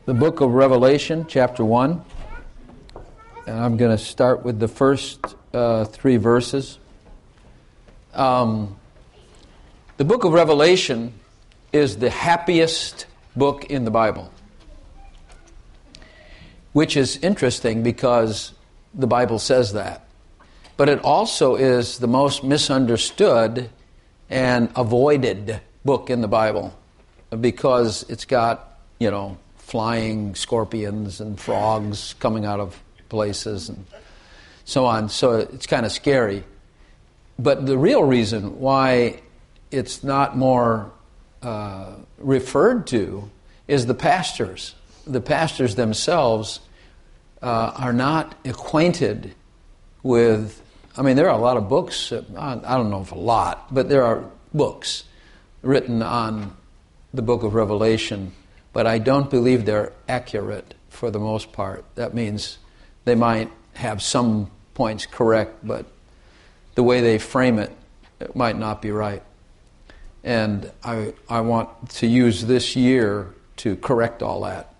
the book of Revelation, chapter 1. And I'm going to start with the first 3 verses. The book of Revelation is the happiest book in the Bible, which is interesting because the Bible says that. But it also is the most misunderstood and avoided book in the Bible because it's got, flying scorpions and frogs coming out of places and so on. So it's kind of scary. But the real reason why it's not more referred to is the pastors. The pastors themselves are not acquainted with, there are a lot of books, I don't know if a lot, but there are books written on the book of Revelation, but I don't believe they're accurate for the most part. That means they might have some points correct, but the way they frame it might not be right. And I want to use this year to correct all that.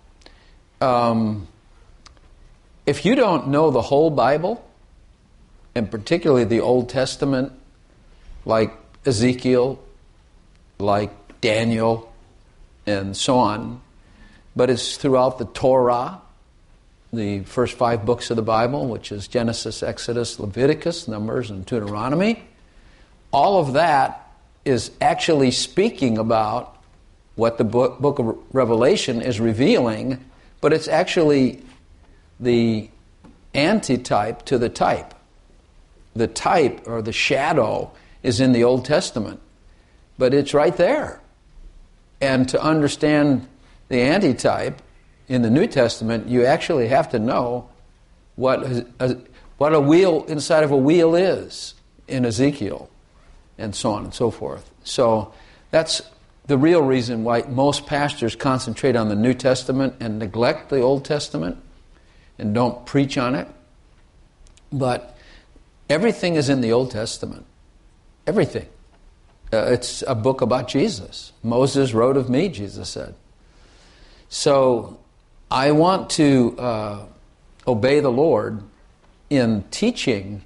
If you don't know the whole Bible, and particularly the Old Testament, like Ezekiel, like Daniel, and so on, but it's throughout the Torah, the first 5 books of the Bible, which is Genesis, Exodus, Leviticus, Numbers, and Deuteronomy. All of that is actually speaking about what the book of Revelation is revealing, but it's actually the antitype to the type. The type or the shadow is in the Old Testament, but it's right there. And to understand the antitype in the New Testament, you actually have to know what a wheel inside of a wheel is in Ezekiel, and so on and so forth. So that's the real reason why most pastors concentrate on the New Testament and neglect the Old Testament and don't preach on it. But everything is in the Old Testament. Everything. It's a book about Jesus. Moses wrote of me, Jesus said. So I want to obey the Lord in teaching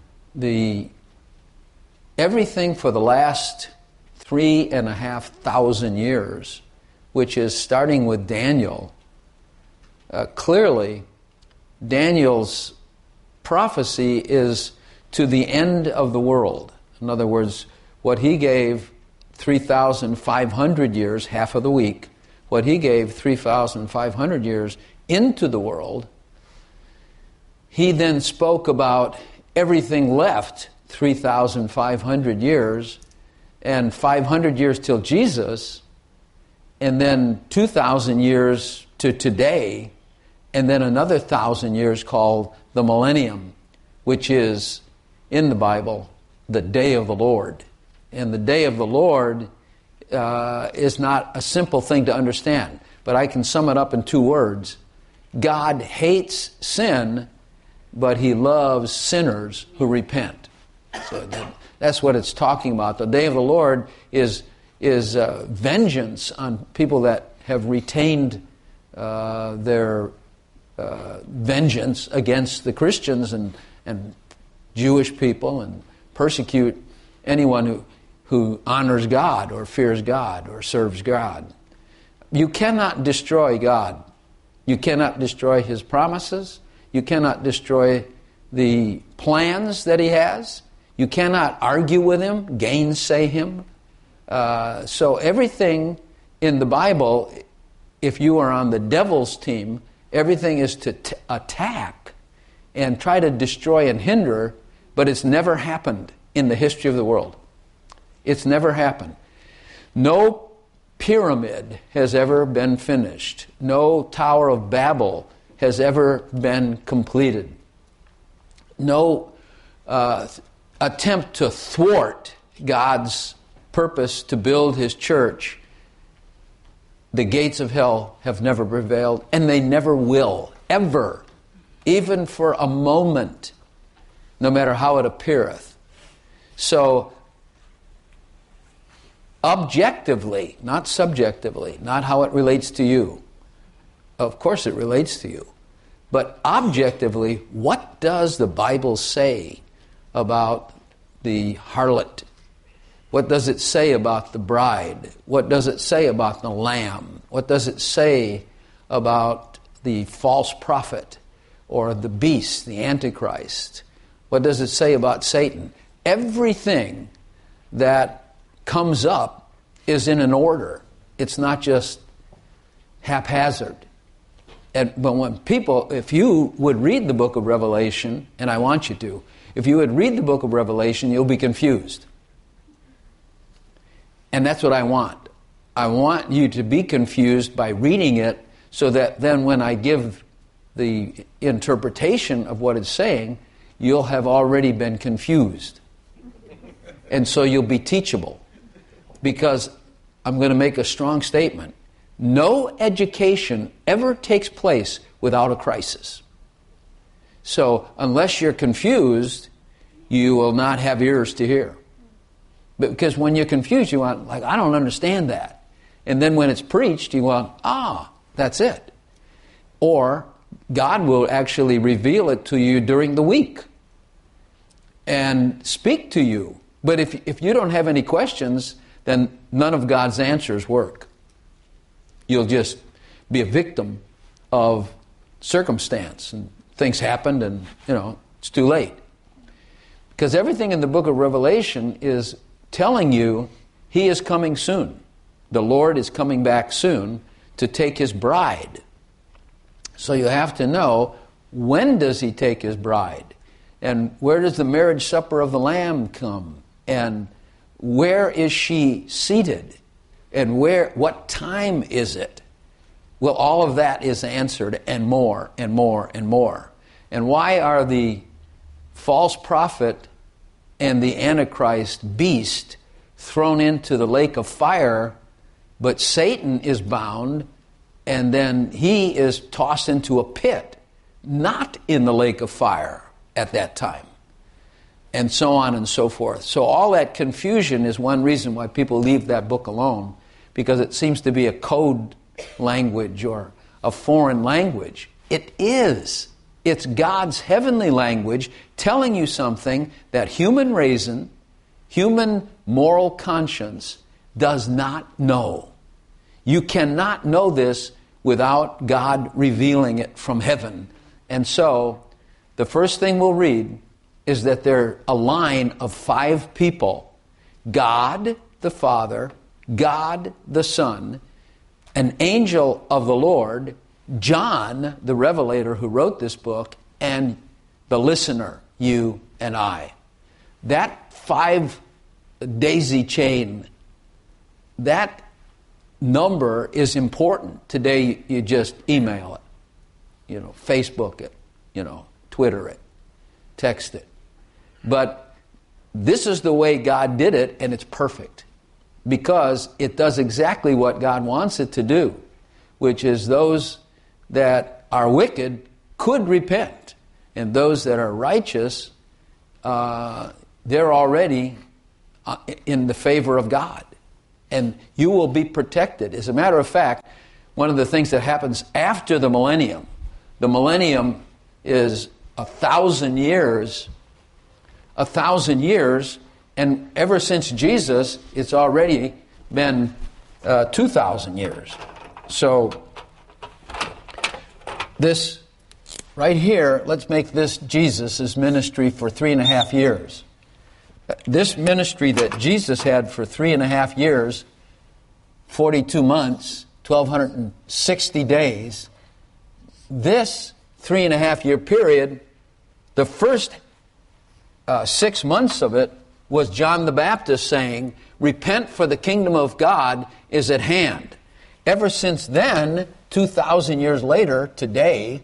everything for the last 3,500 years, which is starting with Daniel. Clearly, Daniel's prophecy is to the end of the world. In other words, what he gave 3,500 years, half of the week, what he gave 3,500 years into the world, he then spoke about everything left 3,500 years and 500 years till Jesus, and then 2,000 years to today, and then another 1,000 years called the millennium, which is in the Bible the day of the Lord. And the day of the Lord is not a simple thing to understand, but I can sum it up in 2 words. God hates sin, but he loves sinners who repent. So that's what it's talking about. The day of the Lord is vengeance on people that have retained their vengeance against the Christians and Jewish people and persecute anyone who honors God or fears God or serves God. You cannot destroy God. You cannot destroy his promises. You cannot destroy the plans that he has. You cannot argue with him, gainsay him. So everything in the Bible, if you are on the devil's team, everything is to attack and try to destroy and hinder, but it's never happened in the history of the world. It's never happened. No pyramid has ever been finished. No Tower of Babel has ever been completed. No attempt to thwart God's purpose to build his church. The gates of hell have never prevailed, and they never will, ever, even for a moment, no matter how it appeareth. So, objectively, not subjectively, not how it relates to you, of course it relates to you. But objectively, what does the Bible say about the harlot? What does it say about the bride? What does it say about the lamb? What does it say about the false prophet or the beast, the Antichrist? What does it say about Satan? Everything that comes up is in an order. It's not just haphazard. But when people, if you would read the book of Revelation, and I want you to, if you would read the book of Revelation, you'll be confused. And that's what I want. I want you to be confused by reading it so that then when I give the interpretation of what it's saying, you'll have already been confused. And so you'll be teachable. Because I'm going to make a strong statement. No education ever takes place without a crisis. So unless you're confused, you will not have ears to hear. Because when you're confused, you want, like, I don't understand that. And then when it's preached, you want, that's it. Or God will actually reveal it to you during the week and speak to you. But if you don't have any questions, then none of God's answers work. You'll just be a victim of circumstance. And things happened and, it's too late. Because everything in the book of Revelation is telling you He is coming soon. The Lord is coming back soon to take His bride. So you have to know, when does He take His bride? And where does the marriage supper of the Lamb come? And where is she seated? And what time is it? Well, all of that is answered, and more and more and more. And why are the false prophet and the Antichrist beast thrown into the lake of fire, but Satan is bound, and then he is tossed into a pit, not in the lake of fire at that time? And so on and so forth. So all that confusion is one reason why people leave that book alone, because it seems to be a code language or a foreign language. It is. It's God's heavenly language telling you something that human reason, human moral conscience does not know. You cannot know this without God revealing it from heaven. And so, the first thing we'll read is that they're a line of 5 people. God the Father, God the Son, an angel of the Lord, John, the revelator who wrote this book, and the listener, you and I. That 5 daisy chain, that number is important. Today you just email it, Facebook it, Twitter it, text it. But this is the way God did it, and it's perfect. Because it does exactly what God wants it to do, which is those that are wicked could repent. And those that are righteous, they're already in the favor of God. And you will be protected. As a matter of fact, one of the things that happens after the millennium is 1,000 years. 1,000 years, and ever since Jesus, it's already been 2,000 years. So this right here, let's make this Jesus' ministry for 3.5 years. This ministry that Jesus had for 3.5 years, 42 months, 1,260 days, this 3.5 year period, the first 6 months of it was John the Baptist saying, repent for the kingdom of God is at hand. Ever since then, 2,000 years later, today,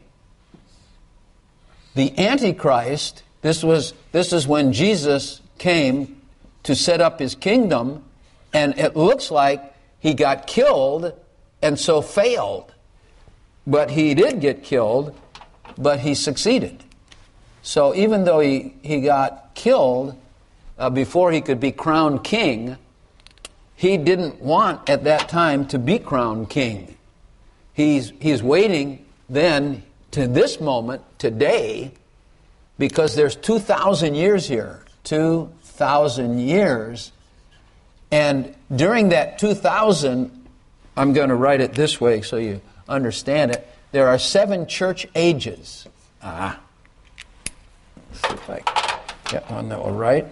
the Antichrist, this is when Jesus came to set up His kingdom, and it looks like He got killed and so failed. But He did get killed, but He succeeded. So even though he got killed before he could be crowned king, he didn't want at that time to be crowned king. He's waiting then to this moment, today, because there's 2,000 years here. 2,000 years. And during that 2,000, I'm going to write it this way so you understand it. There are 7 church ages. Let's see if I get one that will write.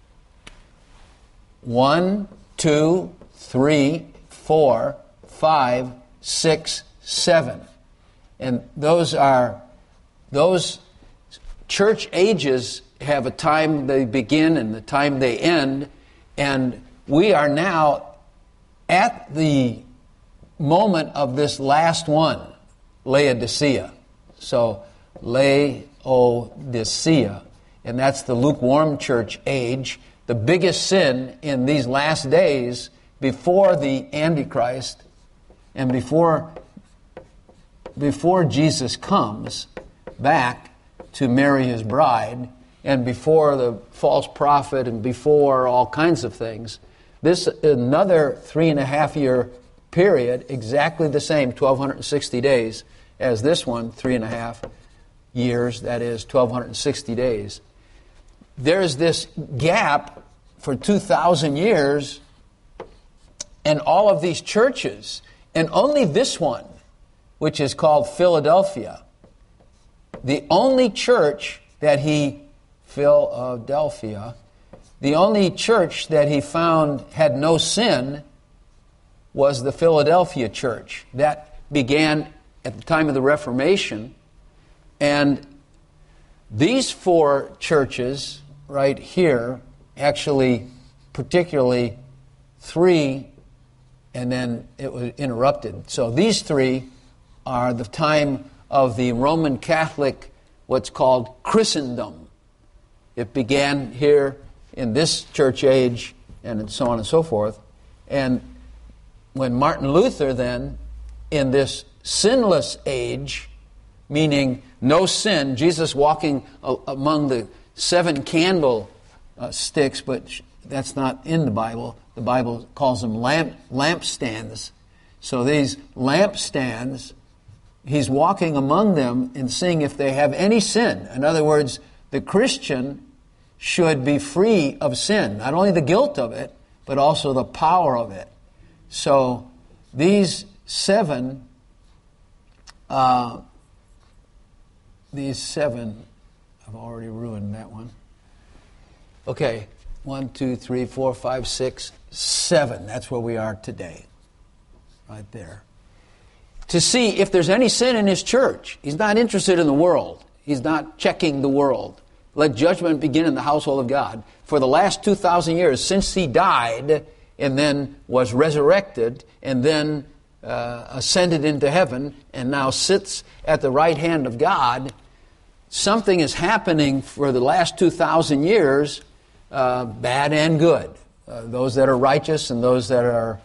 1, 2, 3, 4, 5, 6, 7. And those church ages have a time they begin and the time they end. And we are now at the moment of this last one, Laodicea. So, Laodicea. And that's the lukewarm church age. The biggest sin in these last days before the Antichrist and before Jesus comes back to marry his bride, and before the false prophet, and before all kinds of things, this another 3.5 year period, exactly the same, 1,260 days, as this one, 3.5 years, that is 1,260 days. There's this gap for 2,000 years, and all of these churches, and only this one, which is called Philadelphia, the only church that the only church that he found had no sin was the Philadelphia church. That began at the time of the Reformation. And these 4 churches right here, actually particularly 3, and then it was interrupted. So these 3 are the time of the Roman Catholic, what's called Christendom. It began here in this church age, and so on and so forth. And when Martin Luther then, in this sinless age, meaning no sin, Jesus walking among the 7 candle sticks, but that's not in the Bible. The Bible calls them lampstands. So these lampstands, he's walking among them and seeing if they have any sin. In other words, the Christian should be free of sin. Not only the guilt of it, but also the power of it. So these 7, I've already ruined that one. Okay, 1, 2, 3, 4, 5, 6, 7. That's where we are today. Right there. To see if there's any sin in his church. He's not interested in the world. He's not checking the world. Let judgment begin in the household of God. For the last 2,000 years, since he died and then was resurrected and then ascended into heaven and now sits at the right hand of God, something is happening for the last 2,000 years, bad and good. Those that are righteous and those that are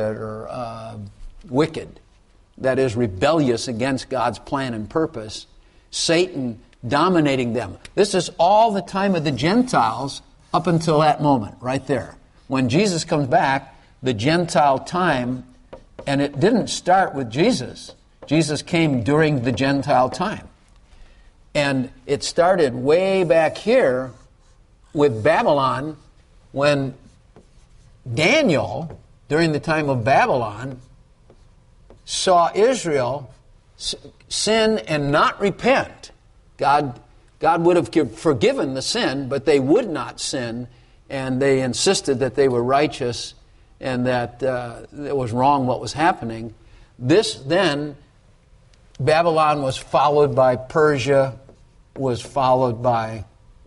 wicked. That is rebellious against God's plan and purpose. Satan dominating them. This is all the time of the Gentiles up until that moment, right there. When Jesus comes back, the Gentile time, and it didn't start with Jesus. Jesus came during the Gentile time. And it started way back here with Babylon, when Daniel, during the time of Babylon, saw Israel sin and not repent. God would have forgiven the sin, but they would not sin, and they insisted that they were righteous and that it was wrong what was happening. This then, Babylon was followed by Persia, was followed by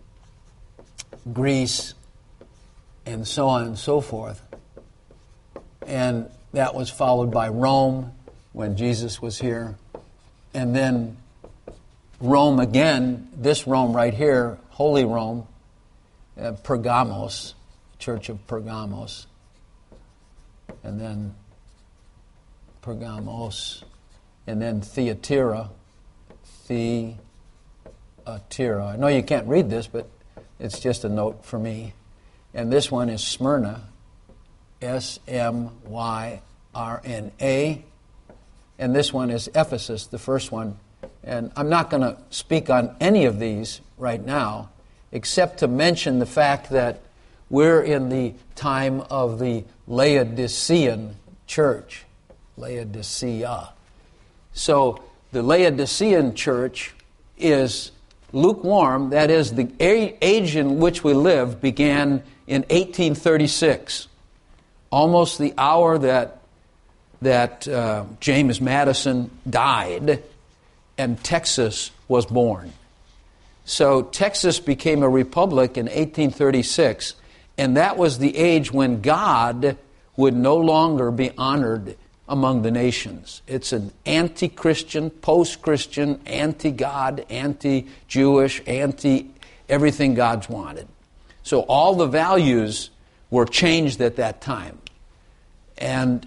Greece, and so on and so forth. And that was followed by Rome when Jesus was here. And then Rome again, this Rome right here, Holy Rome, Pergamos, Church of Pergamos. And then Pergamos, and then Thyatira. I know you can't read this, but it's just a note for me. And this one is Smyrna, Smyrna. and this one is Ephesus, the first one. And I'm not going to speak on any of these right now, except to mention the fact that we're in the time of the Laodicean church. Laodicea. So the Laodicean church is lukewarm. That is, the age in which we live began in 1836, almost the hour that James Madison died and Texas was born. So Texas became a republic in 1836, and that was the age when God would no longer be honored among the nations. It's an anti-Christian, post-Christian, anti-God, anti-Jewish, anti-everything God's wanted. So all the values were changed at that time. And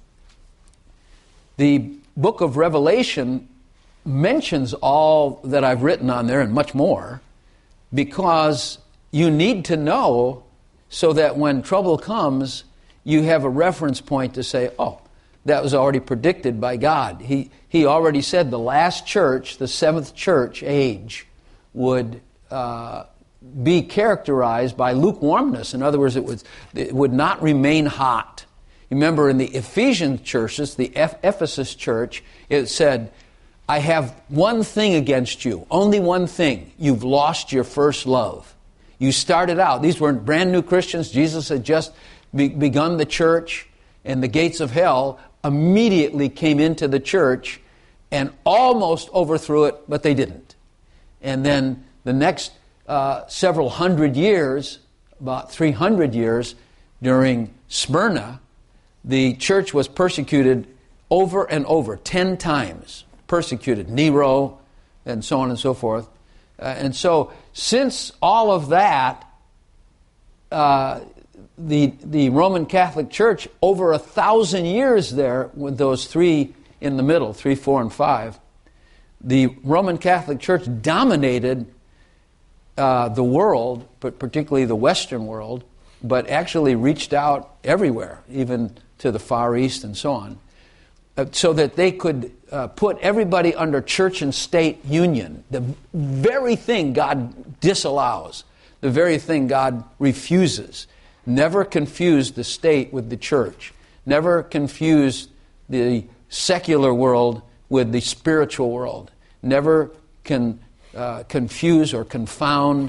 the book of Revelation mentions all that I've written on there and much more, because you need to know so that when trouble comes, you have a reference point to say, oh, that was already predicted by God. He already said the last church, the seventh church age, would be characterized by lukewarmness. In other words, it would not remain hot. Remember, in the Ephesian churches, the Ephesus church, it said, I have one thing against you, only one thing. You've lost your first love. You started out, these weren't brand new Christians. Jesus had just begun the church, and the gates of hell immediately came into the church and almost overthrew it, but they didn't. And then the next several hundred years, about 300 years, during Smyrna, the church was persecuted over and over, 10 times. Persecuted, Nero, and so on and so forth. And so, since all of that, the Roman Catholic Church, over 1,000 years there, with those three in the middle, 3, 4, and 5, the Roman Catholic Church dominated the world, but particularly the Western world, but actually reached out everywhere, even to the Far East and so on, so that they could put everybody under church and state union. The very thing God disallows, the very thing God refuses. Never confuse the state with the church. Never confuse the secular world with the spiritual world. Never confuse or confound.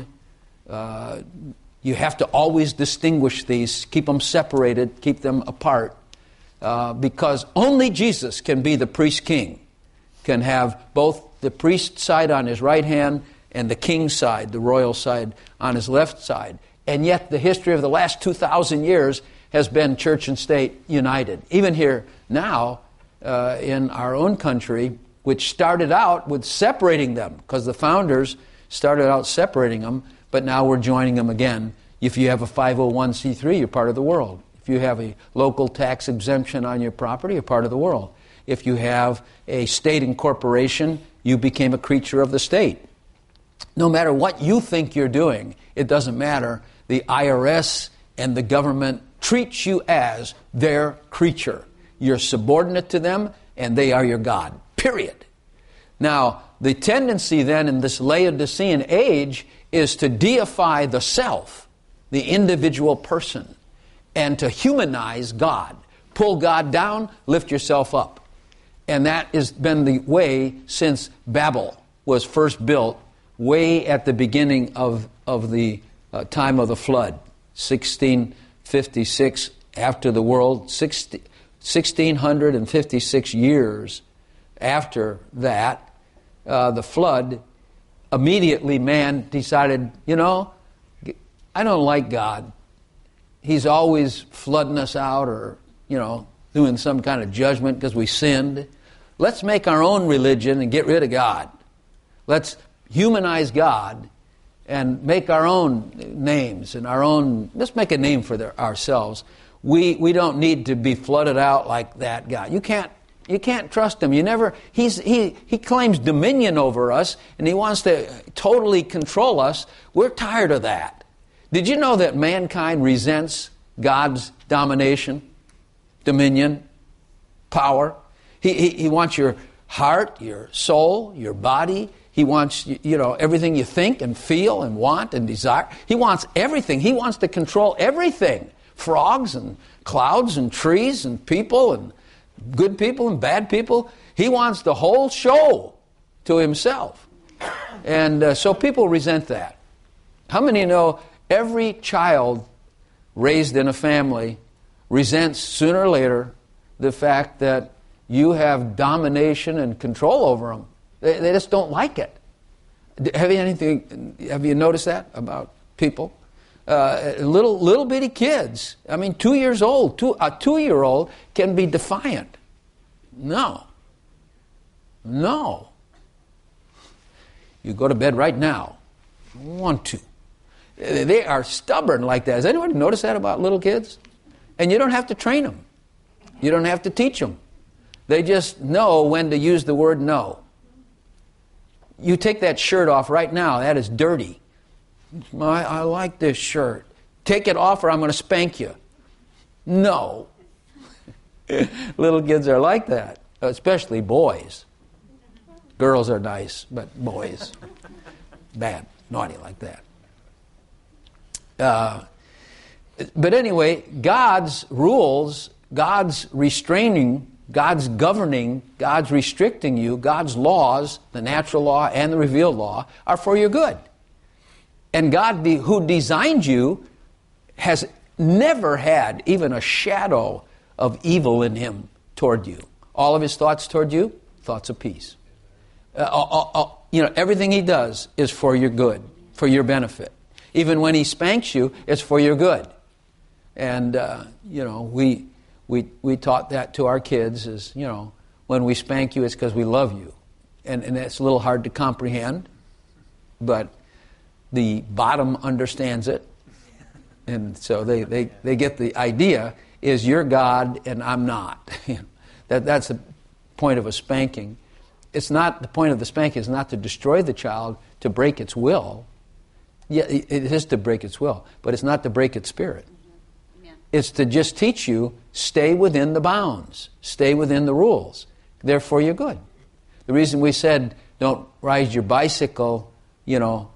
You have to always distinguish these, keep them separated, keep them apart. Because only Jesus can be the priest king, can have both the priest side on his right hand and the king side, the royal side, on his left side. And yet the history of the last 2,000 years has been church and state united. Even here now, in our own country, which started out with separating them, because the founders started out separating them, but now we're joining them again. If you have a 501c3, you're part of the world. If you have a local tax exemption on your property, you're part of the world. If you have a state incorporation, you became a creature of the state. No matter what you think you're doing, it doesn't matter. The IRS and the government treat you as their creature. You're subordinate to them, and they are your God. Period. Now, the tendency then in this Laodicean age is to deify the self, the individual person, and to humanize God. Pull God down, lift yourself up. And that has been the way since Babel was first built, way at the beginning of the time of the flood, 1656 after the world, 1656 years after that, the flood, immediately man decided, I don't like God. He's always flooding us out or, doing some kind of judgment because we sinned. Let's make our own religion and get rid of God. Let's humanize God and make our own names and let's make a name for ourselves. We don't need to be flooded out like that God. You can't trust him. He claims dominion over us and he wants to totally control us. We're tired of that. Did you know that mankind resents God's domination, dominion, power? He wants your heart, your soul, your body. He wants, everything you think and feel and want and desire. He wants everything. He wants to control everything. Frogs and clouds and trees and people and good people and bad people. He wants the whole show to himself. And so people resent that. How many know every child raised in a family resents sooner or later the fact that you have domination and control over them? They just don't like it. Have you noticed that about people? Little bitty kids. 2 years old. A 2-year-old can be defiant. No. You go to bed right now. Want to. They are stubborn like that. Has anybody noticed that about little kids? And you don't have to train them. You don't have to teach them. They just know when to use the word no. You take that shirt off right now. That is dirty. I like this shirt. Take it off or I'm going to spank you. No. Little kids are like that, especially boys. Girls are nice, but boys, bad, naughty like that. But anyway, God's rules, God's restraining, God's governing, God's restricting you, God's laws, the natural law and the revealed law, are for your good. And God, who designed you, has never had even a shadow of evil in him toward you. All of his thoughts toward you, thoughts of peace. Everything he does is for your good, for your benefit. Even when he spanks you, it's for your good. And, we taught that to our kids is, when we spank you, it's because we love you. And it's a little hard to comprehend, but the bottom understands it. And so they get the idea is you're God and I'm not. That's the point of a spanking. It's not, the point of the spanking is not to destroy the child, to break its will. Yeah, it is to break its will, but it's not to break its spirit. Yeah. It's to just teach you, stay within the bounds, stay within the rules. Therefore, you're good. The reason we said don't ride your bicycle, to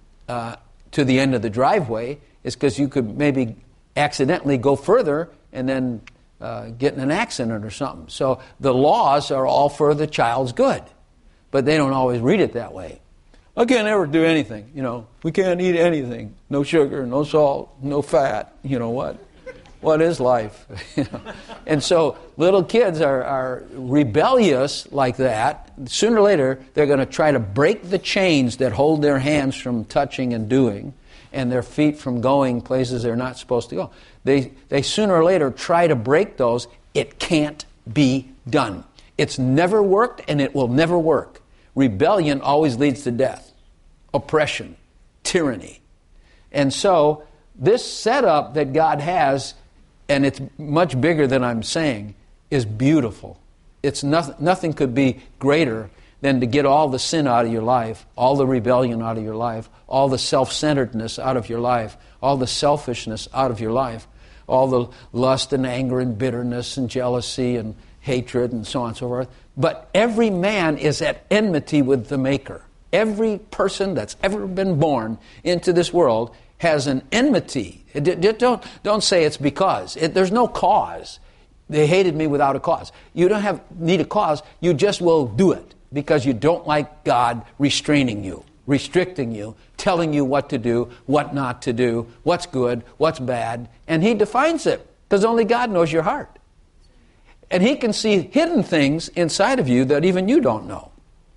the end of the driveway is because you could maybe accidentally go further and then get in an accident or something. So the laws are all for the child's good, but they don't always read it that way. I can't ever do anything, We can't eat anything. No sugar, no salt, no fat. What is life? And so little kids are rebellious like that. Sooner or later, they're going to try to break the chains that hold their hands from touching and doing, and their feet from going places they're not supposed to go. They sooner or later try to break those. It can't be done. It's never worked, and it will never work. Rebellion always leads to death, oppression, tyranny. And so this setup that God has, and it's much bigger than I'm saying, is beautiful. It's nothing could be greater than to get all the sin out of your life, all the rebellion out of your life, all the self-centeredness out of your life, all the selfishness out of your life, all the lust and anger and bitterness and jealousy and hatred and so on and so forth. But every man is at enmity with the Maker. Every person that's ever been born into this world has an enmity. Don't say it's because. There's no cause. They hated me without a cause. You don't need a cause. You just will do it because you don't like God restraining you, restricting you, telling you what to do, what not to do, what's good, what's bad. And He defines it because only God knows your heart. And He can see hidden things inside of you that even you don't know.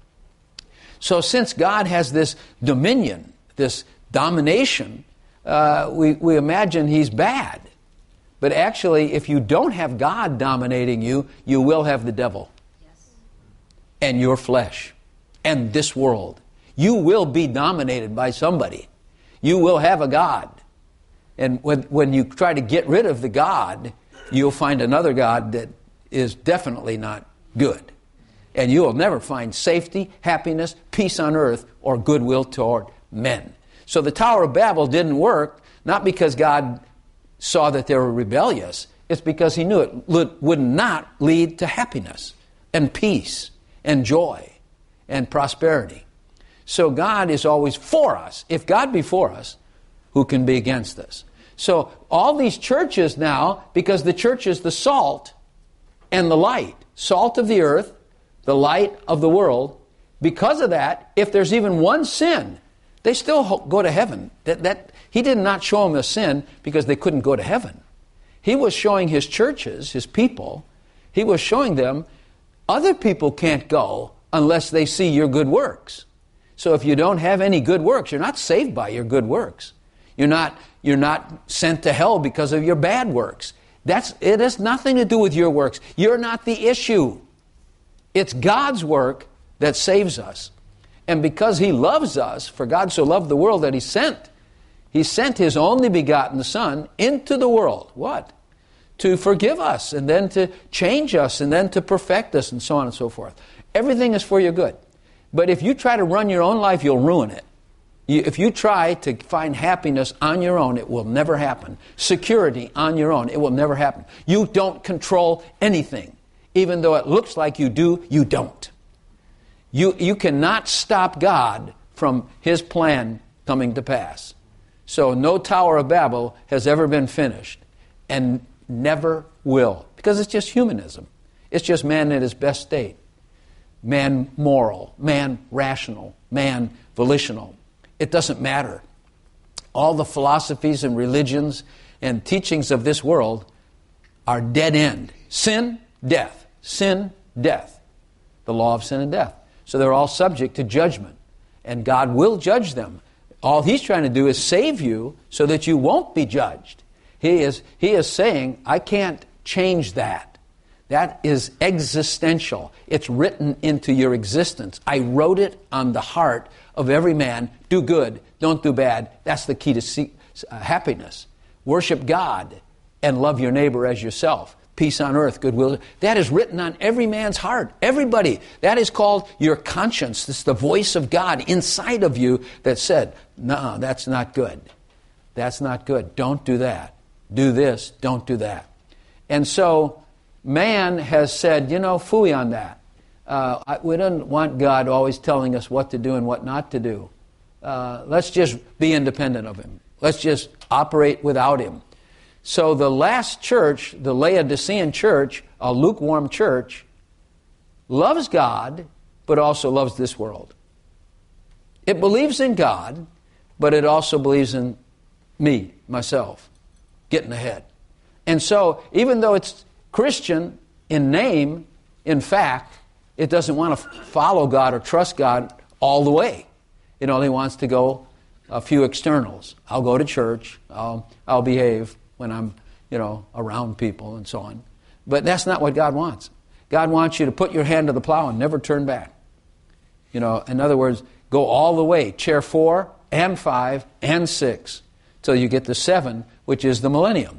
So since God has this dominion, this domination, we imagine He's bad. But actually, if you don't have God dominating you, you will have the devil. Yes. And your flesh. And this world. You will be dominated by somebody. You will have a God. And when you try to get rid of the God, you'll find another God that is definitely not good. And you will never find safety, happiness, peace on earth, or goodwill toward men. So the Tower of Babel didn't work, not because God saw that they were rebellious. It's because He knew it would not lead to happiness. and peace and joy and prosperity. So God is always for us. If God be for us, who can be against us? So all these churches now, because the church is the salt and the light, salt of the earth, the light of the world, because of that, if there's even one sin, they still go to heaven. He did not show them a sin because they couldn't go to heaven. He was showing his churches, his people, he was showing them other people can't go unless they see your good works. So if you don't have any good works, you're not saved by your good works. You're not sent to hell because of your bad works. It has nothing to do with your works. You're not the issue. It's God's work that saves us. And because He loves us, for God so loved the world that He sent His only begotten Son into the world. What? To forgive us, and then to change us, and then to perfect us, and so on and so forth. Everything is for your good. But if you try to run your own life, you'll ruin it. If you try to find happiness on your own, it will never happen. Security on your own, it will never happen. You don't control anything. Even though it looks like you do, you don't. You cannot stop God from His plan coming to pass. So no Tower of Babel has ever been finished, and never will. Because it's just humanism. It's just man in his best state. Man moral, man rational, man volitional. It doesn't matter. All the philosophies and religions and teachings of this world are dead end. Sin, death. Sin, death. The law of sin and death. So they're all subject to judgment. And God will judge them. All He's trying to do is save you so that you won't be judged. He is saying, I can't change that. That is existential. It's written into your existence. I wrote it on the heart of every man. Do good, don't do bad. That's the key to happiness. Worship God and love your neighbor as yourself. Peace on earth, goodwill. That is written on every man's heart. Everybody. That is called your conscience. It's the voice of God inside of you that said, no, that's not good. That's not good. Don't do that. Do this, don't do that. And so man has said, phooey on that. We don't want God always telling us what to do and what not to do. Let's just be independent of Him. Let's just operate without Him. So the last church, the Laodicean church, a lukewarm church, loves God, but also loves this world. It believes in God, but it also believes in me, myself, getting ahead. And so, even though it's Christian in name, in fact, it doesn't want to follow God or trust God all the way. It only wants to go a few externals. I'll go to church. I'll behave when I'm, around people and so on. But that's not what God wants. God wants you to put your hand to the plow and never turn back. In other words, go all the way, chair 4 and 5 and 6, till you get to 7, which is the millennium.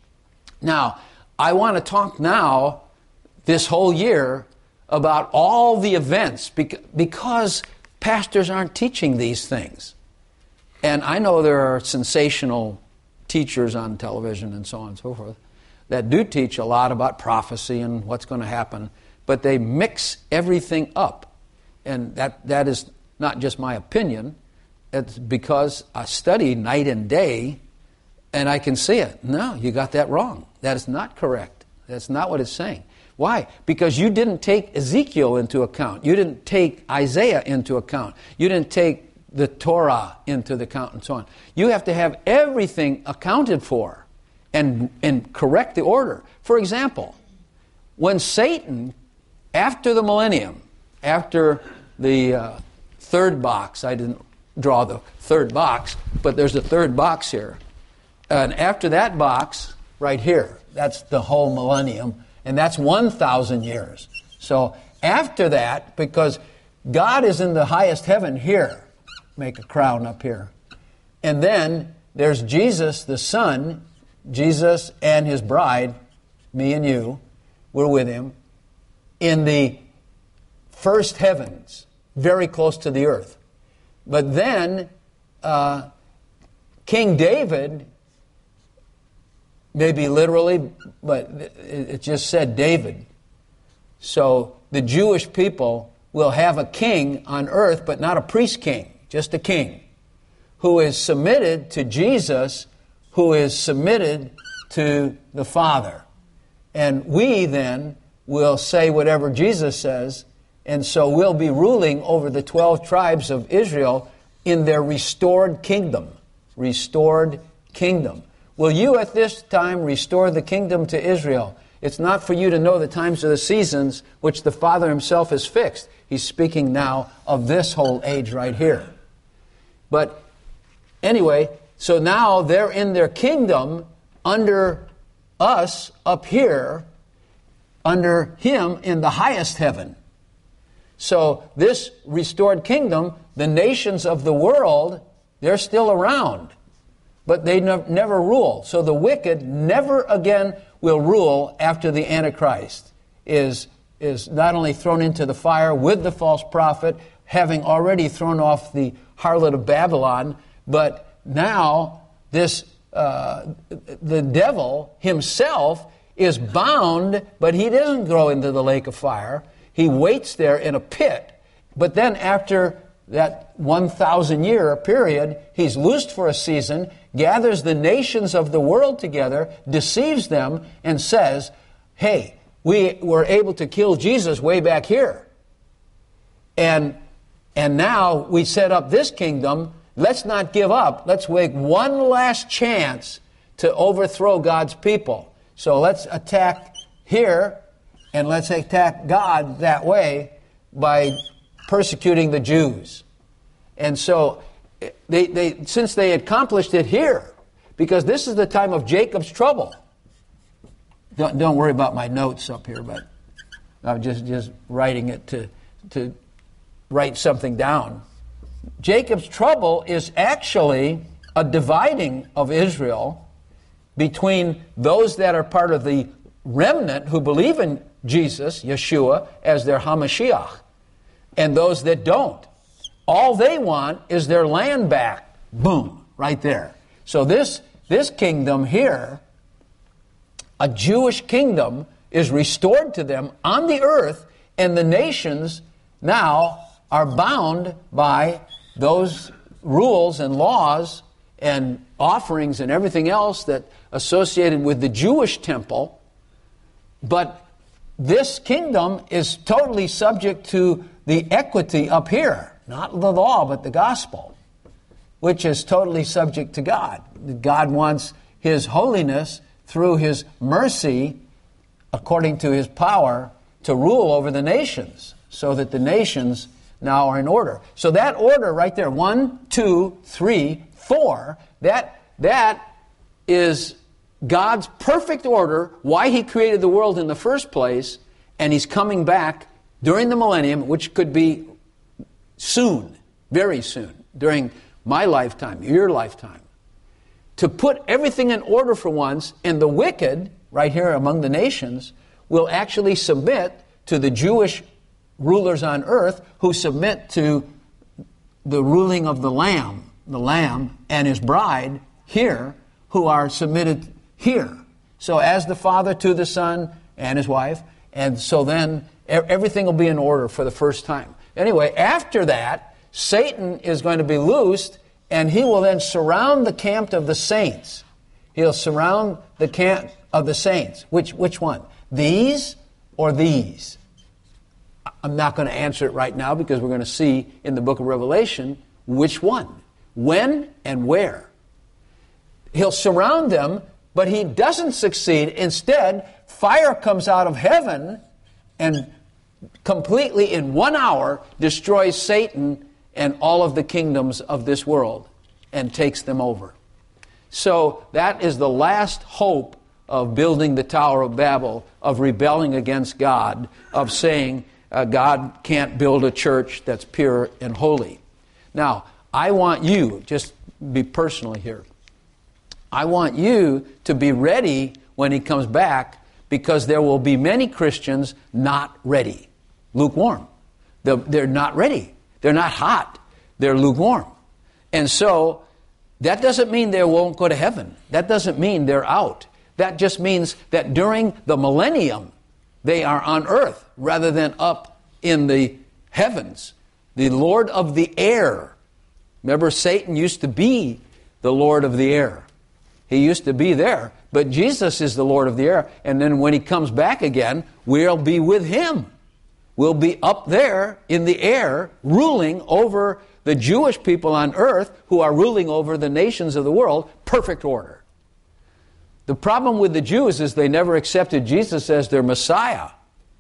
Now, I want to talk now, this whole year, about all the events, because pastors aren't teaching these things. And I know there are sensational teachers on television and so on and so forth that do teach a lot about prophecy and what's going to happen, but they mix everything up. And that is not just my opinion. It's because I study night and day, and I can see it. No, you got that wrong. That is not correct. That's not what it's saying. Why? Because you didn't take Ezekiel into account. You didn't take Isaiah into account. You didn't take the Torah into the account and so on. You have to have everything accounted for and correct the order. For example, when Satan, after the millennium, after the third box, I didn't draw the third box, but there's a third box here. And after that box, right here, that's the whole millennium, and that's 1,000 years. So after that, because God is in the highest heaven here, make a crown up here. And then there's Jesus, the Son, Jesus and His bride, me and you, we're with Him, in the first heavens, very close to the earth. But then King David, maybe literally, but it just said David. So the Jewish people will have a king on earth, but not a priest king, just a king, who is submitted to Jesus, who is submitted to the Father. And we then will say whatever Jesus says, and so we'll be ruling over the 12 tribes of Israel in their restored kingdom. Restored kingdom. Will you at this time restore the kingdom to Israel? It's not for you to know the times of the seasons which the Father himself has fixed. He's speaking now of this whole age right here. But anyway, so now they're in their kingdom under us up here, under him in the highest heaven. So this restored kingdom, the nations of the world, they're still around, but they never rule. So the wicked never again will rule after the Antichrist is not only thrown into the fire with the false prophet, having already thrown off the harlot of Babylon, but now this the devil himself is bound, but he doesn't go into the lake of fire. He waits there in a pit. But then after that 1,000-year period, he's loosed for a season, gathers the nations of the world together, deceives them, and says, hey, we were able to kill Jesus way back here. And now we set up this kingdom. Let's not give up. Let's make one last chance to overthrow God's people. So let's attack here, and let's attack God that way by persecuting the Jews. And so they since they accomplished it here, because this is the time of Jacob's trouble. Don't worry about my notes up here, but I'm just writing it to write something down. Jacob's trouble is actually a dividing of Israel between those that are part of the remnant who believe in Jesus, Yeshua, as their HaMashiach, and those that don't. All they want is their land back. Boom, right there. So this kingdom here, a Jewish kingdom, is restored to them on the earth, and the nations now are bound by those rules and laws and offerings and everything else that associated with the Jewish temple. But this kingdom is totally subject to the equity up here, not the law, but the gospel, which is totally subject to God. God wants his holiness through his mercy, according to his power, to rule over the nations, so that the nations now are in order. So that order right there, 1, 2, 3, 4, that is God's perfect order, why he created the world in the first place, and he's coming back during the millennium, which could be soon, very soon, during my lifetime, your lifetime, to put everything in order for once, and the wicked, right here among the nations, will actually submit to the Jewish rulers on earth, who submit to the ruling of the Lamb and his bride here, who are submitted here. So as the Father to the Son and his wife, and so then everything will be in order for the first time. Anyway, after that, Satan is going to be loosed, and he will then surround the camp of the saints. He'll surround the camp of the saints. Which one? These or these? I'm not going to answer it right now, because we're going to see in the book of Revelation which one, when, and where. He'll surround them, but he doesn't succeed. Instead, fire comes out of heaven and completely in 1 hour destroys Satan and all of the kingdoms of this world and takes them over. So that is the last hope of building the Tower of Babel, of rebelling against God, of saying God can't build a church that's pure and holy. Now, I want you, just be personal here, I want you to be ready when he comes back, because there will be many Christians not ready. Lukewarm. They're not ready. They're not hot. They're lukewarm. And so that doesn't mean they won't go to heaven. That doesn't mean they're out. That just means that during the millennium, They are on earth rather than up in the heavens. The Lord of the air. Remember, Satan used to be the Lord of the air. He used to be there. But Jesus is the Lord of the air. And then when he comes back again, we'll be with him. We'll be up there in the air, ruling over the Jewish people on earth who are ruling over the nations of the world. Perfect order. The problem with the Jews is they never accepted Jesus as their Messiah.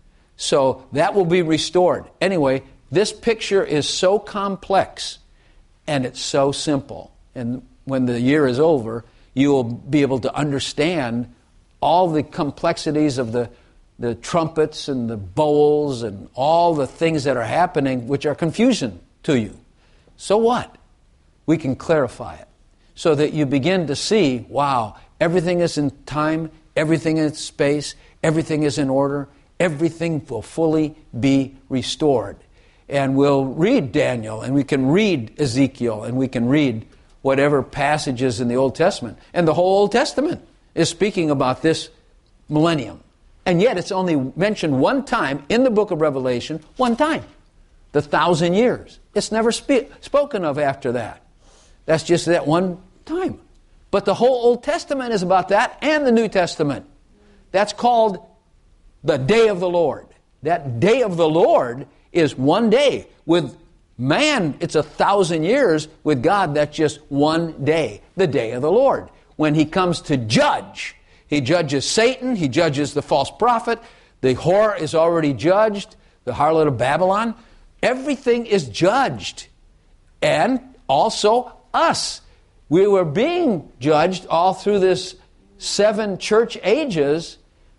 So that will be restored. Anyway, this picture is so complex and it's so simple. And when the year is over, you will be able to understand all the complexities of the trumpets and the bowls and all the things that are happening which are confusion to you. So what? We can clarify it so that you begin to see, wow, everything is in time, everything is in space, everything is in order, everything will fully be restored. And we'll read Daniel, and we can read Ezekiel, and we can read whatever passages in the Old Testament. And the whole Old Testament is speaking about this millennium. And yet it's only mentioned one time in the book of Revelation, one time. The 1,000 years. It's never spoken of after that. That's just that one time. But the whole Old Testament is about that, and the New Testament. That's called the day of the Lord. That day of the Lord is one day. With man, it's 1,000 years. With God, that's just one day. The day of the Lord. When he comes to judge. He judges Satan. He judges the false prophet. The whore is already judged. The harlot of Babylon. Everything is judged. And also us. We were being judged all through this 7 church ages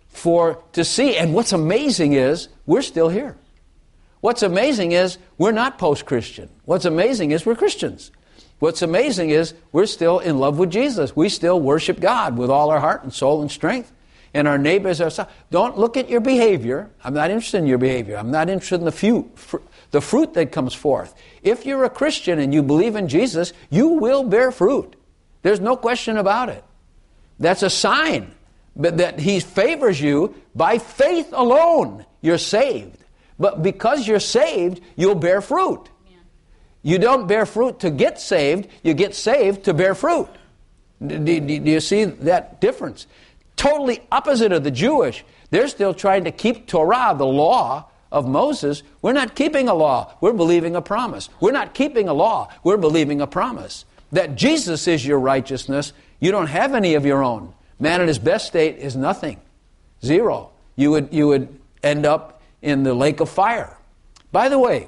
to see. And what's amazing is we're still here. What's amazing is we're not post-Christian. What's amazing is we're Christians. What's amazing is we're still in love with Jesus. We still worship God with all our heart and soul and strength. And our neighbors are... Don't look at your behavior. I'm not interested in your behavior. I'm not interested in the fruit that comes forth. If you're a Christian and you believe in Jesus, you will bear fruit. There's no question about it. That's a sign that he favors you by faith alone. You're saved. But because you're saved, you'll bear fruit. Yeah. You don't bear fruit to get saved. You get saved to bear fruit. Do you see that difference? Totally opposite of the Jewish. They're still trying to keep Torah, the law of Moses. We're not keeping a law. We're believing a promise. We're not keeping a law. We're believing a promise. That Jesus is your righteousness. You don't have any of your own. Man in his best state is nothing. Zero. You would end up in the lake of fire. By the way,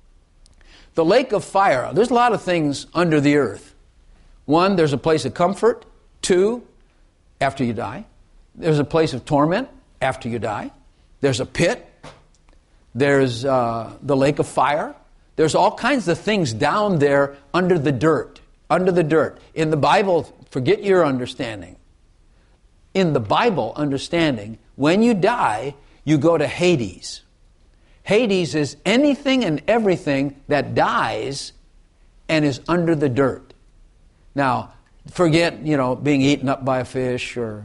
the lake of fire, there's a lot of things under the earth. 1, there's a place of comfort. 2, after you die. There's a place of torment after you die. There's a pit. There's the lake of fire. There's all kinds of things down there under the dirt. Under the dirt. In the Bible, forget your understanding. In the Bible understanding, when you die, you go to Hades. Hades is anything and everything that dies and is under the dirt. Now, forget, being eaten up by a fish or,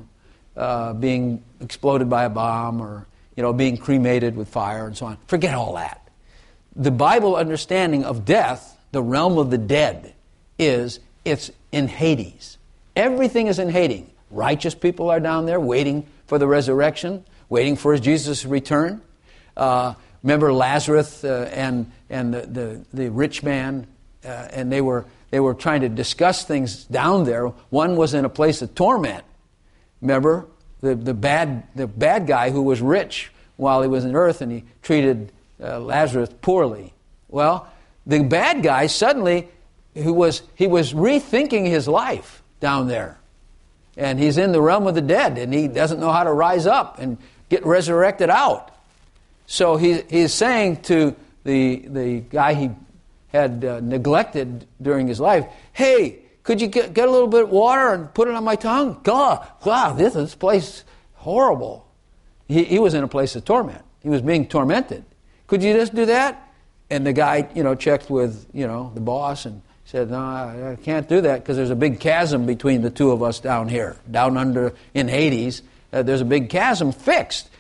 being exploded by a bomb or, being cremated with fire and so on. Forget all that. The Bible understanding of death, the realm of the dead, it's in Hades. Everything is in Hades. Righteous people are down there waiting for the resurrection, waiting for Jesus' return. Remember Lazarus and the rich man, and they were trying to discuss things down there. One was in a place of torment. Remember the bad guy who was rich while he was on earth, and he treated Lazarus poorly. Well, the bad guy suddenly he was rethinking his life down there, and he's in the realm of the dead, and he doesn't know how to rise up and get resurrected out. So he's saying to the guy he had neglected during his life, hey, could you get a little bit of water and put it on my tongue? God, this place horrible. He was in a place of torment. He was being tormented. Could you just do that? And the guy, checked with, the boss and said, no, I can't do that because there's a big chasm between the two of us down here. Down under in Hades, there's a big chasm fixed.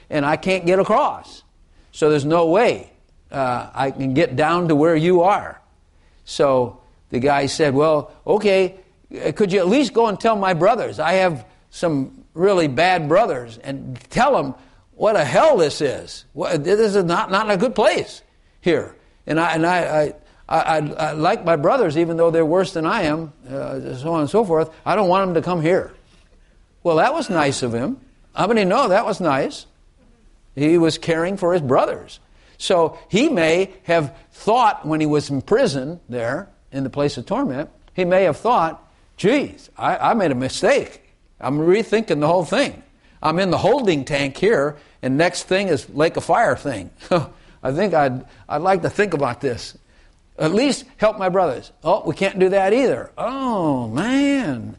and I can't get across. So there's no way I can get down to where you are. So the guy said, well, okay, could you at least go and tell my brothers? I have some really bad brothers, and tell them what a hell this is. This is not a good place here. And I like my brothers, even though they're worse than I am, so on and so forth. I don't want them to come here. Well, that was nice of him. How many know that was nice? He was caring for his brothers. So he may have thought when he was in prison there, in the place of torment, he may have thought, geez, I made a mistake. I'm rethinking the whole thing. I'm in the holding tank here, and next thing is lake of fire thing. I think I'd like to think about this. At least help my brothers. Oh, we can't do that either. Oh, man.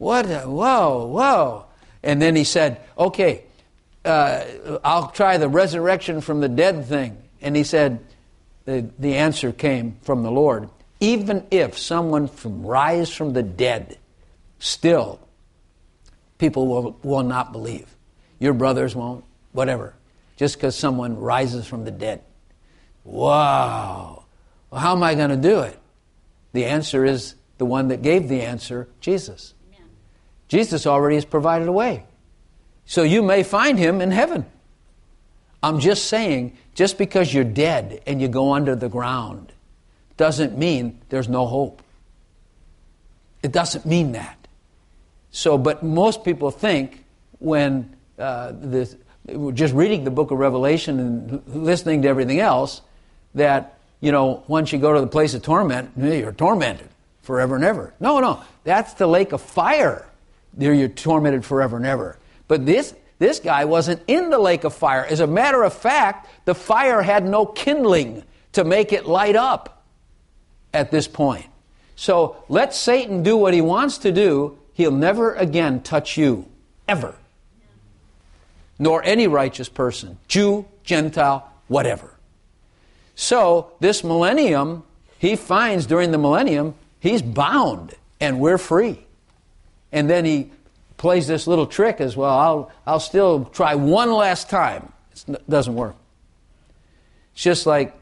Whoa. And then he said, okay, I'll try the resurrection from the dead thing. And he said, the answer came from the Lord. Even if someone rise from the dead, still, people will not believe. Your brothers won't, whatever. Just because someone rises from the dead. Wow. Well, how am I going to do it? The answer is the one that gave the answer, Jesus. Amen. Jesus already has provided a way. So you may find him in heaven. I'm just saying, just because you're dead and you go under the ground doesn't mean there's no hope. It doesn't mean that. So, but most people think when just reading the book of Revelation and listening to everything else, that, once you go to the place of torment, you're tormented forever and ever. No, that's the lake of fire. There you're tormented forever and ever. But this guy wasn't in the lake of fire. As a matter of fact, the fire had no kindling to make it light up at this point. So let Satan do what he wants to do. He'll never again touch you, ever. Nor any righteous person, Jew, Gentile, whatever. So this millennium, he finds during the millennium, he's bound and we're free. And then he plays this little trick as well. I'll still try one last time. It doesn't work. It's just like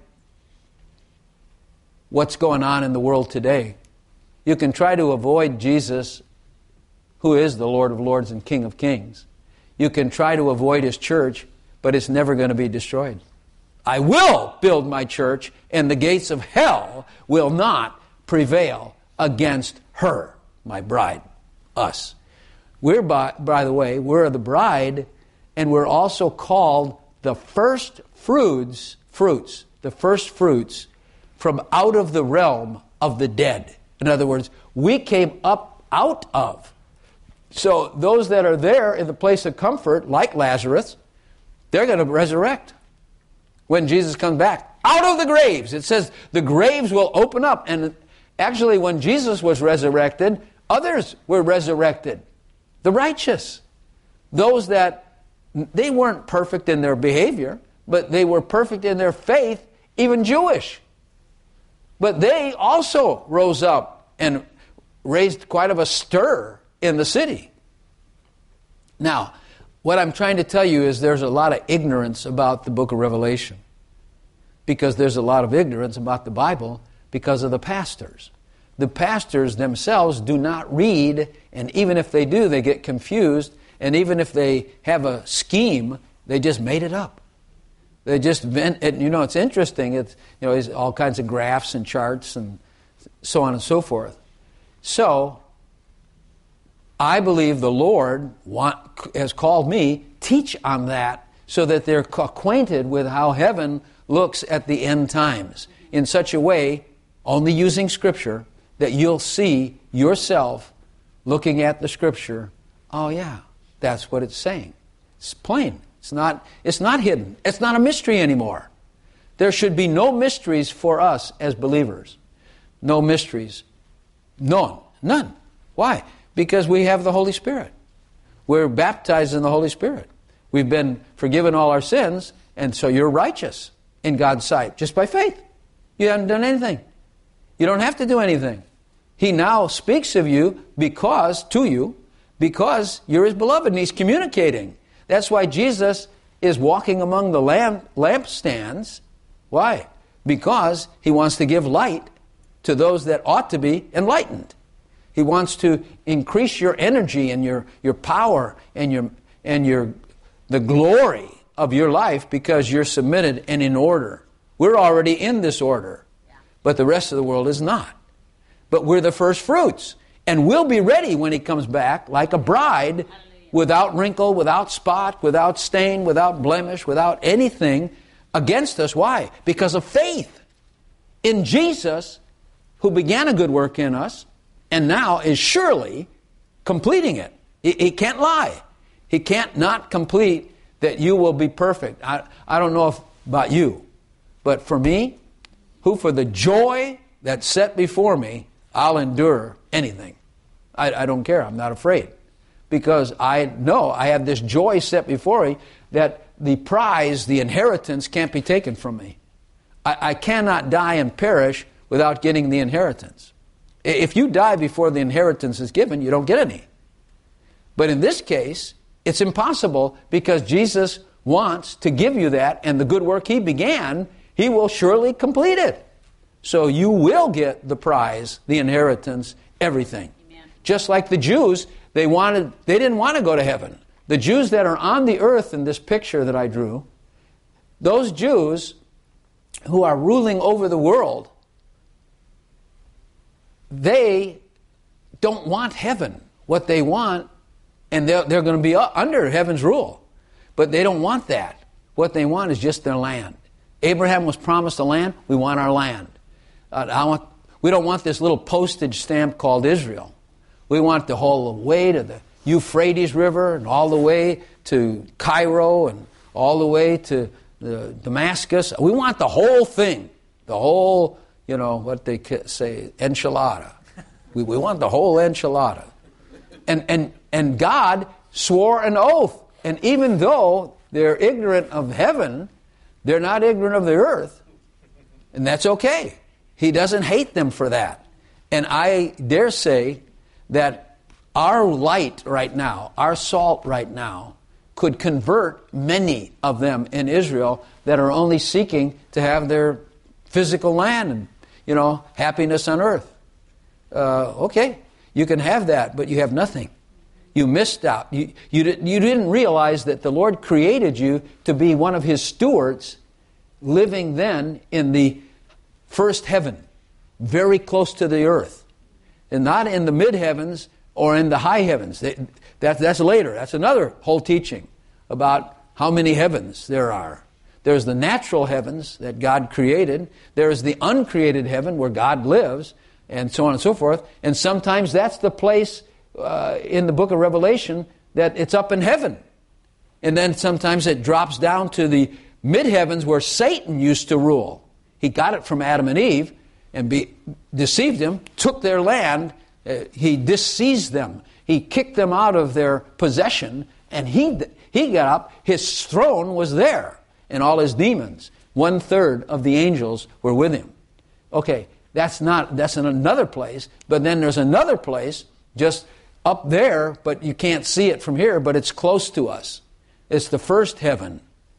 what's going on in the world today. You can try to avoid Jesus, who is the Lord of Lords and King of Kings. You can try to avoid his church, but it's never going to be destroyed. I will build my church, and the gates of hell will not prevail against her, my bride, us. We're, by the way, we're the bride, and we're also called the first fruits, the first fruits from out of the realm of the dead. In other words, we came up out of. So those that are there in the place of comfort, like Lazarus, they're going to resurrect when Jesus comes back. Out of the graves. It says the graves will open up. And actually, when Jesus was resurrected, others were resurrected. The righteous. Those that, they weren't perfect in their behavior, but they were perfect in their faith, even Jewish. But they also rose up and raised quite of a stir in the city. Now, what I'm trying to tell you is there's a lot of ignorance about the book of Revelation, because there's a lot of ignorance about the Bible because of the pastors. The pastors themselves do not read, and even if they do, they get confused, and even if they have a scheme, they just made it up. They just it's interesting. It's all kinds of graphs and charts and so on and so forth. So I believe the Lord has called me teach on that so that they're acquainted with how heaven looks at the end times in such a way, only using Scripture, that you'll see yourself looking at the Scripture. Oh yeah, that's what it's saying. It's plain. It's not hidden. It's not a mystery anymore. There should be no mysteries for us as believers. No mysteries. None. Why? Because we have the Holy Spirit. We're baptized in the Holy Spirit. We've been forgiven all our sins, and so you're righteous in God's sight just by faith. You haven't done anything. You don't have to do anything. He now speaks of you because you're His beloved, and He's communicating. That's why Jesus is walking among the lampstands. Why? Because he wants to give light to those that ought to be enlightened. He wants to increase your energy and your power and the glory of your life because you're submitted and in order. We're already in this order, but the rest of the world is not. But we're the first fruits, and we'll be ready when he comes back like a bride, without wrinkle, without spot, without stain, without blemish, without anything against us. Why? Because of faith in Jesus, who began a good work in us and now is surely completing it. He can't lie. He can't not complete that you will be perfect. I don't know about you, but for me, who for the joy that's set before me, I'll endure anything. I don't care. I'm not afraid. Because I know I have this joy set before me that the prize, the inheritance, can't be taken from me. I cannot die and perish without getting the inheritance. If you die before the inheritance is given, you don't get any. But in this case, it's impossible because Jesus wants to give you that, and the good work he began, he will surely complete it. So you will get the prize, the inheritance, everything. Amen. Just like the Jews, they didn't want to go to heaven. The Jews that are on the earth in this picture that I drew, those Jews who are ruling over the world, they don't want heaven. What they want, and they're going to be under heaven's rule, but they don't want that. What they want is just their land. Abraham was promised a land. We want our land. We don't want this little postage stamp called Israel. We want the whole way to the Euphrates River and all the way to Cairo and all the way to Damascus. We want the whole thing. The whole, what they say, enchilada. We want the whole enchilada. And God swore an oath. And even though they're ignorant of heaven, they're not ignorant of the earth. And that's okay. He doesn't hate them for that. And I dare say that our light right now, our salt right now, could convert many of them in Israel that are only seeking to have their physical land and, happiness on earth. Okay, you can have that, but you have nothing. You missed out. You didn't realize that the Lord created you to be one of His stewards, living then in the first heaven, very close to the earth, and not in the mid-heavens or in the high heavens. That's later. That's another whole teaching about how many heavens there are. There's the natural heavens that God created. There's the uncreated heaven where God lives, and so on and so forth. And sometimes that's the place in the book of Revelation that it's up in heaven. And then sometimes it drops down to the mid-heavens where Satan used to rule. He got it from Adam and Eve and deceived them, took their land, he disseized them. He kicked them out of their possession, and he got up. His throne was there, and all his demons. 1/3 of the angels were with him. Okay, that's in another place, but then there's another place just up there, but you can't see it from here, but it's close to us. It's the first heaven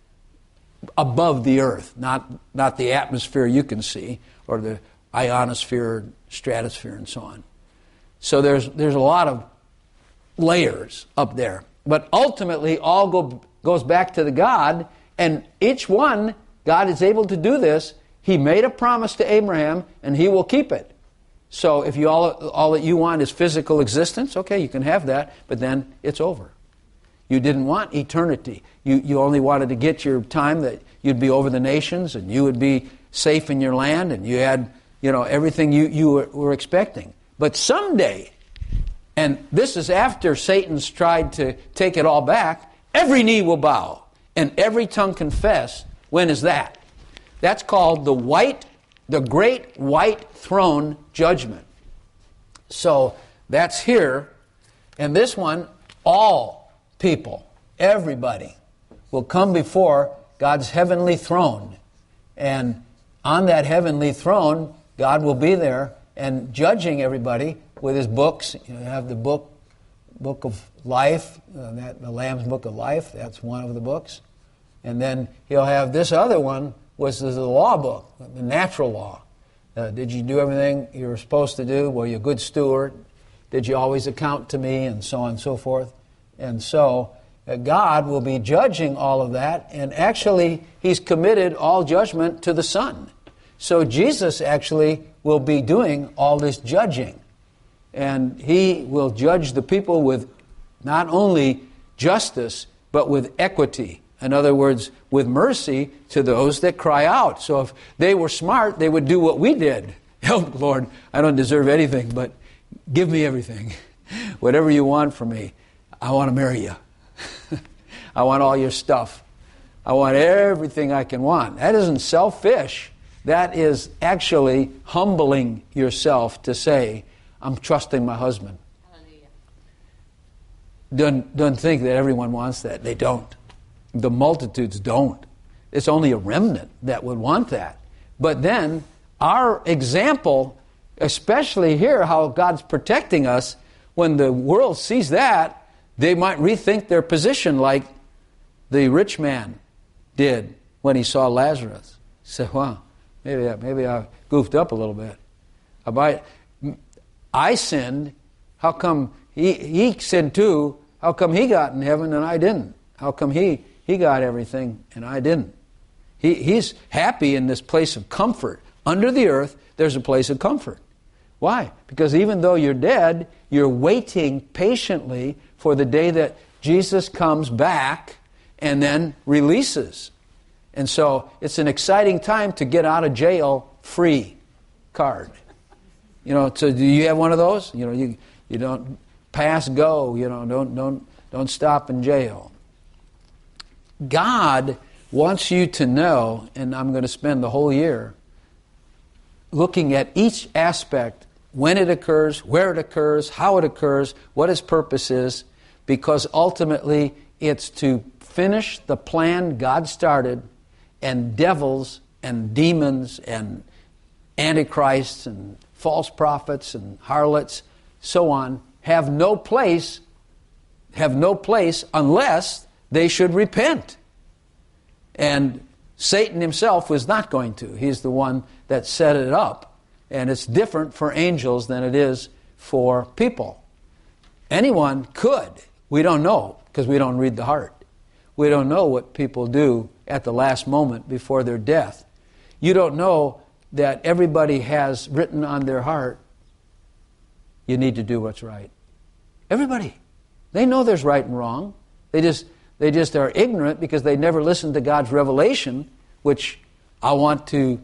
above the earth, not the atmosphere you can see, or the ionosphere, stratosphere, and so on. So there's a lot of layers up there. But ultimately, all goes back to the God, and each one, God is able to do this. He made a promise to Abraham, and He will keep it. So if all that you want is physical existence, okay, you can have that, but then it's over. You didn't want eternity. You only wanted to get your time that you'd be over the nations, and you would be safe in your land, and you had everything you were expecting. But someday, and this is after Satan's tried to take it all back, every knee will bow and every tongue confess. When is that? That's called the great white throne judgment. So that's here. And this one, all people, everybody, will come before God's heavenly throne. And on that heavenly throne, God will be there and judging everybody with His books. You have the book of life, the Lamb's Book of Life. That's one of the books. And then he'll have this other one, which is the law book, the natural law. Did you do everything you were supposed to do? Were you a good steward? Did you always account to me? And so on and so forth. And so God will be judging all of that, and actually He's committed all judgment to the Son. So Jesus actually will be doing all this judging. And He will judge the people with not only justice, but with equity. In other words, with mercy to those that cry out. So if they were smart, they would do what we did. Oh, Lord, I don't deserve anything, but give me everything. Whatever you want from me, I want to marry you. I want all your stuff. I want everything I can want. That isn't selfish. That is actually humbling yourself to say, I'm trusting my husband. Hallelujah. Don't think that everyone wants that. They don't. The multitudes don't. It's only a remnant that would want that. But then our example, especially here, how God's protecting us, when the world sees that, they might rethink their position like the rich man did when he saw Lazarus. He said, wow, maybe I goofed up a little bit. I sinned. How come he sinned too? How come he got in heaven and I didn't? How come he got everything and I didn't? He's happy in this place of comfort. Under the earth, there's a place of comfort. Why? Because even though you're dead, you're waiting patiently for the day that Jesus comes back and then releases. And so it's an exciting time to get out of jail free card. So do you have one of those? You don't pass go. Don't stop in jail. God wants you to know, and I'm going to spend the whole year looking at each aspect, when it occurs, where it occurs, how it occurs, what its purpose is, because ultimately it's to finish the plan God started, and devils and demons and antichrists and false prophets and harlots, so on, have no place unless they should repent. And Satan himself was not going to. He's the one that set it up. And it's different for angels than it is for people. Anyone could. We don't know, because we don't read the heart. We don't know what people do at the last moment before their death. You don't know that everybody has written on their heart, you need to do what's right. Everybody. They know there's right and wrong. They just are ignorant because they never listened to God's revelation, which I want to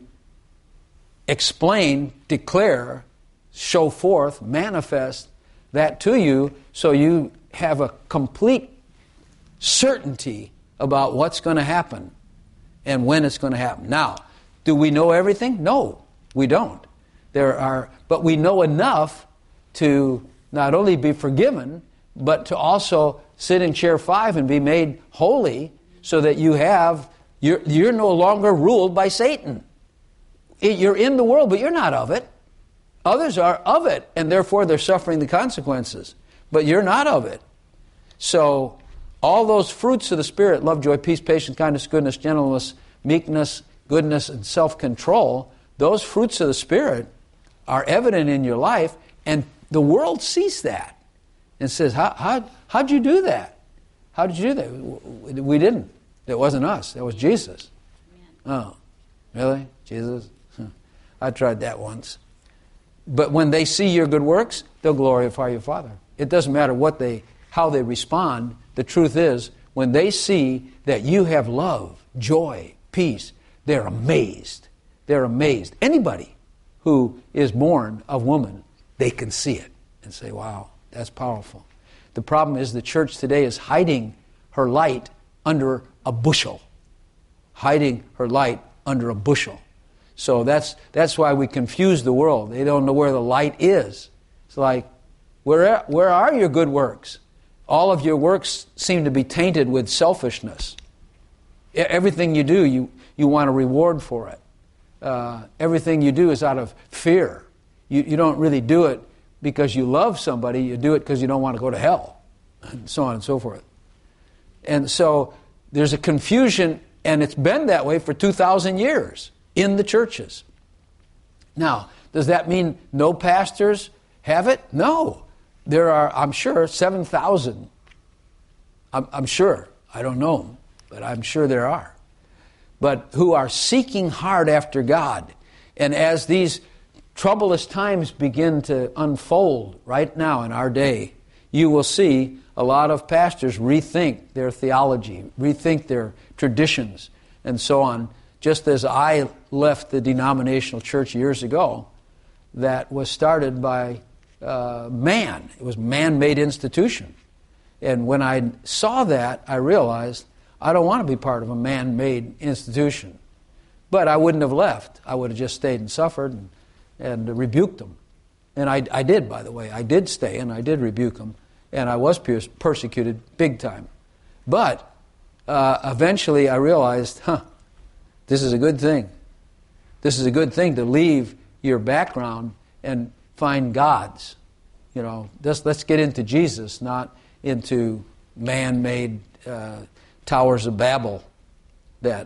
explain, declare, show forth, manifest that to you, so you have a complete certainty about what's going to happen and when it's going to happen. Now, do we know everything? No, we don't. But we know enough to not only be forgiven, but to also sit in chair 5 and be made holy, so that you're no longer ruled by Satan. You're in the world, but you're not of it. Others are of it, and therefore they're suffering the consequences. But you're not of it. So all those fruits of the Spirit, love, joy, peace, patience, kindness, goodness, gentleness, meekness, goodness, and self-control, those fruits of the Spirit are evident in your life, and the world sees that and says, how'd you do that? How did you do that? We didn't. It wasn't us. It was Jesus. Oh, really? Jesus? I tried that once. But when they see your good works, they'll glorify your Father. It doesn't matter how they respond. The truth is, when they see that you have love, joy, peace, they're amazed. They're amazed. Anybody who is born of woman, they can see it and say, wow, that's powerful. The problem is the church today is hiding her light under a bushel. Hiding her light under a bushel. So that's why we confuse the world. They don't know where the light is. It's like, where are your good works? All of your works seem to be tainted with selfishness. Everything you do, you want a reward for it. Everything you do is out of fear. You don't really do it because you love somebody. You do it because you don't want to go to hell, and so on and so forth. And so there's a confusion And it's been that way for 2,000 years in the churches. Now, does that mean no pastors have it? No. There are, I'm sure, 7,000. I'm sure. I don't know them, but I'm sure there are. But who are seeking hard after God. And as these troublous times begin to unfold right now in our day, you will see a lot of pastors rethink their theology, rethink their traditions, and so on. Just as I left the denominational church years ago, that was started by man. It was a man-made institution. And when I saw that, I realized I don't want to be part of a man-made institution. But I wouldn't have left. I would have just stayed and suffered and rebuked them. And I did, by the way. I did stay and I did rebuke them. And I was persecuted big time. But eventually I realized, this is a good thing. This is a good thing to leave your background and find God's. You know, let's get into Jesus, not into man-made towers of Babel that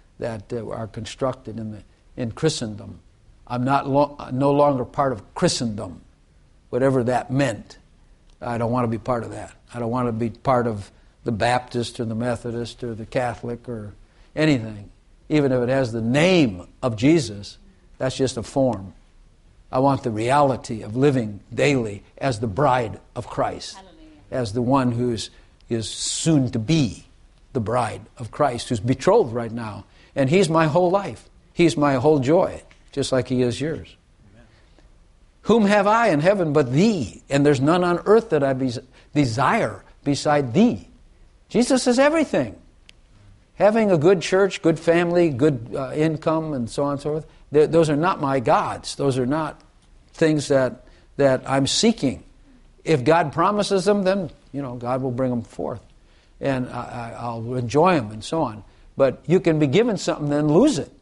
are constructed in Christendom. I'm no longer part of Christendom, whatever that meant. I don't want to be part of that. I don't want to be part of the Baptist or the Methodist or the Catholic or anything. Even if it has the name of Jesus, that's just a form. I want the reality of living daily as the bride of Christ, as the one who is soon to be the bride of Christ, who's betrothed right now. And He's my whole life. He's my whole joy, just like He is yours. Amen. Whom have I in heaven but Thee? And there's none on earth that I desire beside Thee. Jesus is everything. Having a good church, good family, good income, and so on and so forth, those are not my gods. Those are not things that I'm seeking. If God promises them, then God will bring them forth. And I'll enjoy them and so on. But you can be given something and then lose it.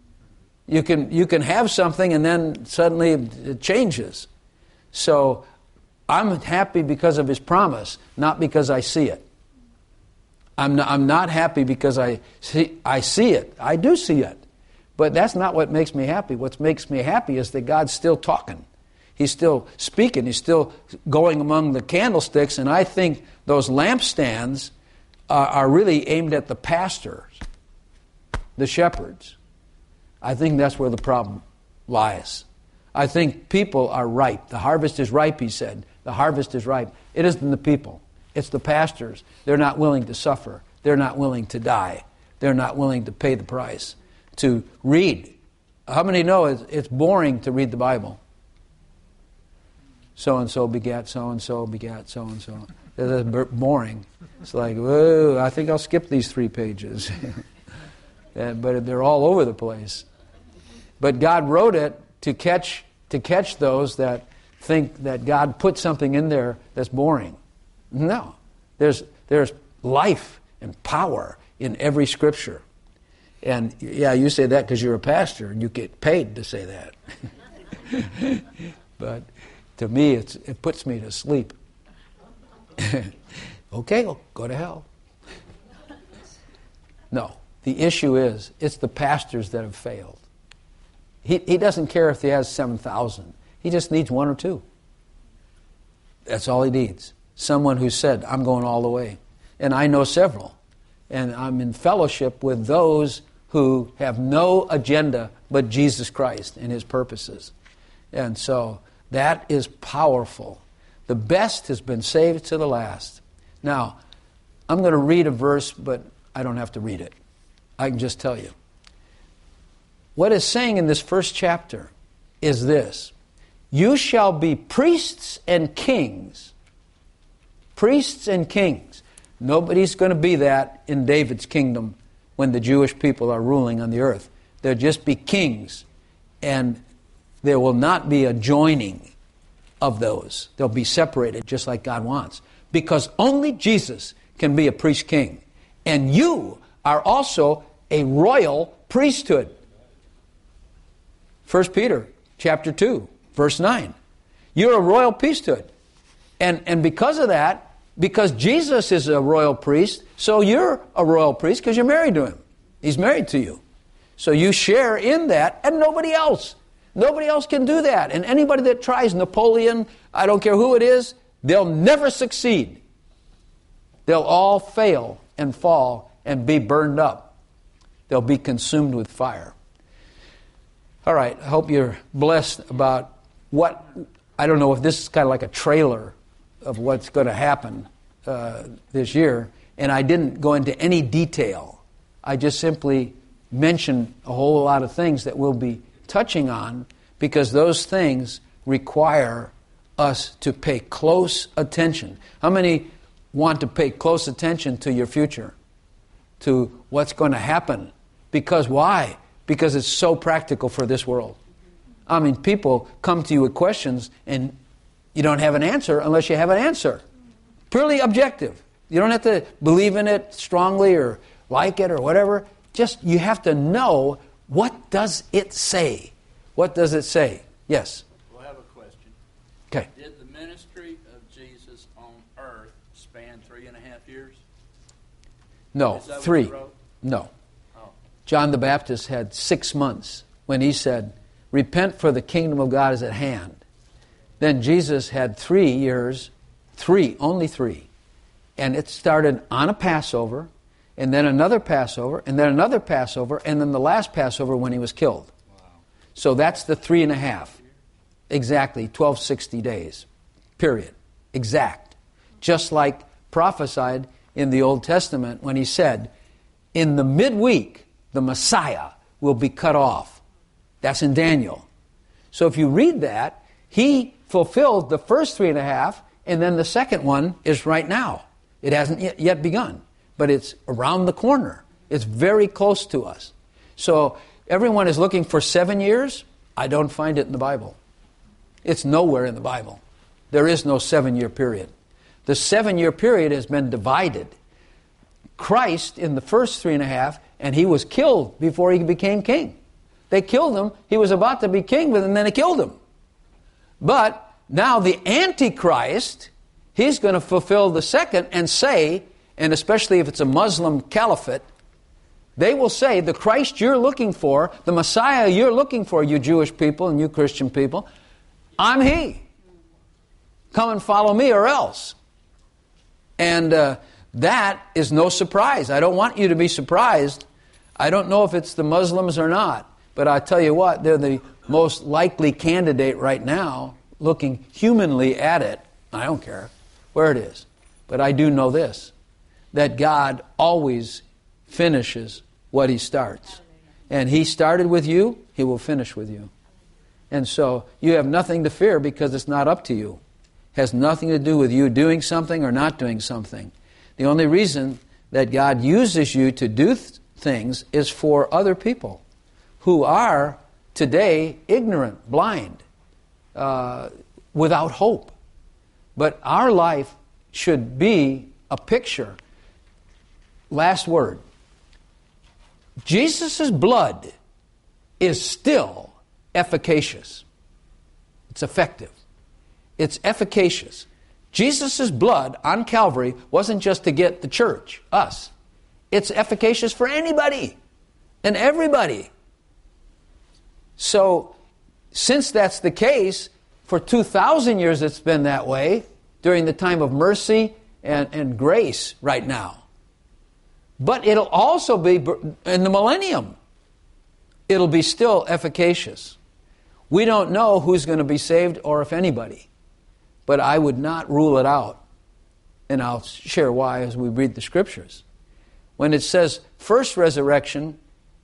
You can have something and then suddenly it changes. So I'm happy because of His promise, not because I see it. I'm not happy because I see it. I do see it. But that's not what makes me happy. What makes me happy is that God's still talking. He's still speaking. He's still going among the candlesticks. And I think those lampstands are really aimed at the pastors, the shepherds. I think that's where the problem lies. I think people are ripe. The harvest is ripe, He said. The harvest is ripe. It isn't the people. It's the pastors. They're not willing to suffer. They're not willing to die. They're not willing to pay the price to read. How many know it's boring to read the Bible? So-and-so begat so-and-so begat so-and-so. It's boring. It's like, whoa, I think I'll skip these 3 pages. But they're all over the place. But God wrote it to catch those that think that God put something in there that's boring. No. There's life and power in every Scripture. And yeah, you say that because you're a pastor and you get paid to say that. But to me, it puts me to sleep. Okay, well, go to hell. No. The issue is, it's the pastors that have failed. He doesn't care if he has 7,000. He just needs 1 or 2. That's all he needs. Someone who said, I'm going all the way. And I know several. And I'm in fellowship with those who have no agenda but Jesus Christ and His purposes. And so that is powerful. The best has been saved to the last. Now, I'm going to read a verse, but I don't have to read it. I can just tell you. What it's saying in this first chapter is this: you shall be priests and kings. Priests and kings. Nobody's going to be that in David's kingdom when the Jewish people are ruling on the earth. There'll just be kings, and there will not be a joining of those. They'll be separated just like God wants. Because only Jesus can be a priest king. And you are also a royal priesthood. 1 Peter chapter 2, verse 9. You're a royal priesthood. And because of that, because Jesus is a royal priest, so you're a royal priest because you're married to Him. He's married to you. So you share in that, and nobody else. Nobody else can do that. And anybody that tries, Napoleon, I don't care who it is, they'll never succeed. They'll all fail and fall and be burned up. They'll be consumed with fire. All right, I hope you're blessed about what, I don't know if this is kind of like a trailer of what's going to happen this year. And I didn't go into any detail. I just simply mentioned a whole lot of things that we'll be touching on, because those things require us to pay close attention. How many want to pay close attention to your future, to what's going to happen? Because why? Because it's so practical for this world. I mean, people come to you with questions and you don't have an answer unless you have an answer. Purely objective. You don't have to believe in it strongly or like it or whatever. Just you have to know, what does it say? What does it say? Yes? Well, I have a question. Okay. Did the ministry of Jesus on earth span 3.5 years? No, Is that 3. what you wrote? No. Oh. John the Baptist had 6 months when he said, repent, for the kingdom of God is at hand. Then Jesus had 3 years, only 3. And it started on a Passover, and then another Passover, and then another Passover, and then the last Passover when he was killed. Wow. So that's the 3.5. Exactly, 1260 days. Period. Exact. Just like prophesied in the Old Testament when he said, in the midweek, the Messiah will be cut off. That's in Daniel. So if you read that, he fulfilled the first 3.5, and then the second one is right now. It hasn't yet begun, but it's around the corner. It's very close to us. So everyone is looking for 7 years. I don't find it in the Bible. It's nowhere in the Bible. There is no 7-year period. The 7-year period has been divided. Christ in the first 3.5, and he was killed before he became king. They killed him. He was about to be king, but then they killed him. But now the Antichrist, he's going to fulfill the second and say, and especially if it's a Muslim caliphate, they will say, the Christ you're looking for, the Messiah you're looking for, you Jewish people and you Christian people, I'm he. Come and follow me or else. And that is no surprise. I don't want you to be surprised. I don't know if it's the Muslims or not, but I tell you what, they're the most likely candidate right now, looking humanly at it. I don't care where it is. But I do know this, that God always finishes what he starts. And he started with you, he will finish with you. And so you have nothing to fear because it's not up to you. It has nothing to do with you doing something or not doing something. The only reason that God uses you to do things is for other people who are today ignorant, blind, without hope. But our life should be a picture. Last word. Jesus' blood is still efficacious. It's effective. It's efficacious. Jesus' blood on Calvary wasn't just to get the church, us. It's efficacious for anybody and everybody. So, since that's the case, for 2,000 years it's been that way, during the time of mercy and grace right now. But it'll also be in the millennium. It'll be still efficacious. We don't know who's going to be saved or if anybody. But I would not rule it out. And I'll share why as we read the Scriptures. When it says first resurrection,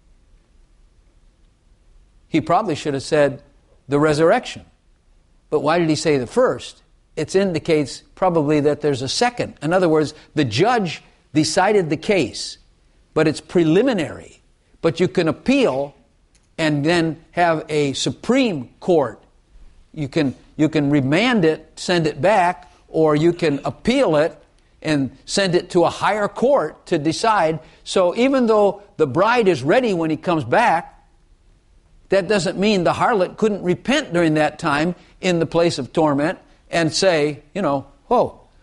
he probably should have said the resurrection. But why did he say the first? It indicates probably that there's a second. In other words, the judge decided the case, but it's preliminary. But you can appeal and then have a Supreme Court. You can remand it, send it back, or you can appeal it and send it to a higher court to decide. So even though the bride is ready when he comes back, that doesn't mean the harlot couldn't repent during that time in the place of torment and say,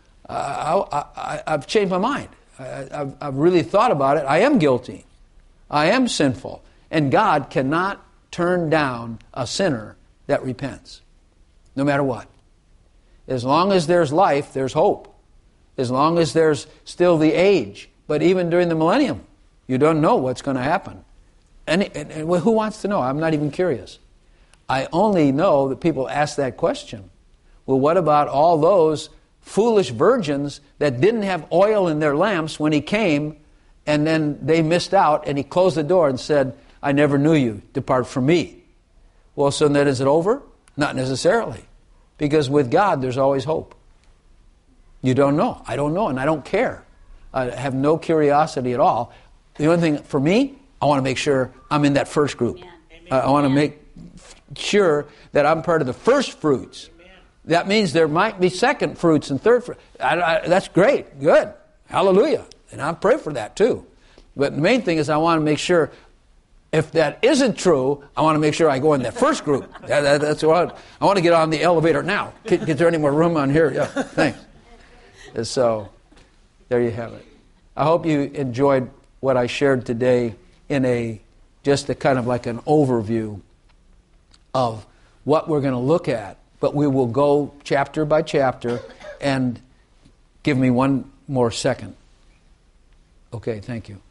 I've changed my mind. I've really thought about it. I am guilty. I am sinful. And God cannot turn down a sinner that repents, no matter what. As long as there's life, there's hope. As long as there's still the age. But even during the millennium, you don't know what's going to happen. And who wants to know? I'm not even curious. I only know that people ask that question. Well, what about all those foolish virgins that didn't have oil in their lamps when he came, and then they missed out, and he closed the door and said, I never knew you. Depart from me. Well, so then is it over? Not necessarily. Because with God, there's always hope. You don't know. I don't know, and I don't care. I have no curiosity at all. The only thing for me, I want to make sure I'm in that first group. I want to make sure that I'm part of the first fruits. That means there might be second fruits and third fruits. That's great. Good. Hallelujah. And I pray for that too. But the main thing is I want to make sure, if that isn't true, I want to make sure I go in that first group. That's what I want to get on the elevator now. Is there any more room on here? Yeah, thanks. And so, there you have it. I hope you enjoyed what I shared today in just a kind of like an overview of what we're going to look at. But we will go chapter by chapter, and give me one more second. Okay, thank you.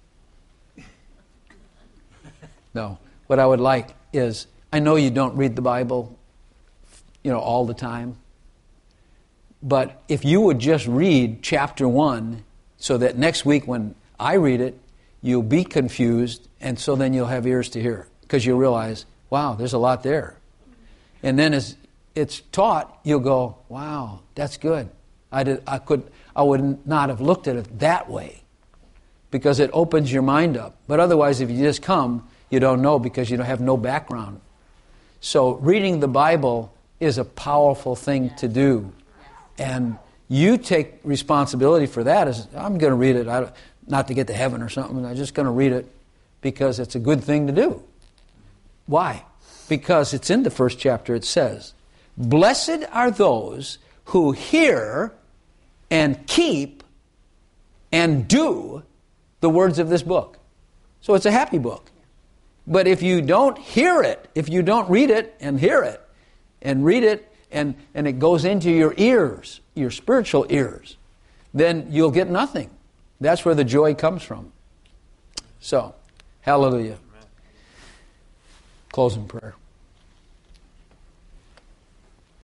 No, what I would like is, I know you don't read the Bible, all the time. But if you would just read chapter 1, so that next week when I read it, you'll be confused, and so then you'll have ears to hear. Because you'll realize, wow, there's a lot there. And then as it's taught, you'll go, wow, that's good. I would not have looked at it that way. Because it opens your mind up. But otherwise, if you just come, you don't know because you don't have no background. So reading the Bible is a powerful thing to do. And you take responsibility for that. I'm going to read it, not to get to heaven or something. I'm just going to read it because it's a good thing to do. Why? Because it's in the first chapter. It says, blessed are those who hear and keep and do the words of this book. So it's a happy book. But if you don't hear it, if you don't read it and hear it and read it, and it goes into your ears, your spiritual ears, then you'll get nothing. That's where the joy comes from. So, hallelujah. Closing prayer.